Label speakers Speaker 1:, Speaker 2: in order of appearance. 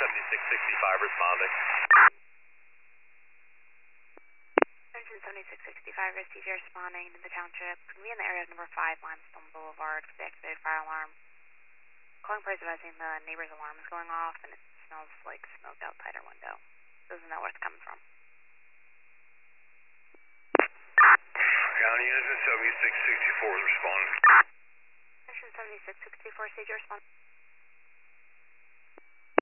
Speaker 1: 7665 responding.
Speaker 2: Engine 7665 is TJ responding to the township. Can be in the area of number 5 Limestone Boulevard for the activated fire alarm. Calling price advising the neighbor's alarm is going off and it smells like smoke outside our window. Doesn't know where it's coming from.
Speaker 1: County Engine 7664 is responding.
Speaker 2: Engine 7664 is TJ responding.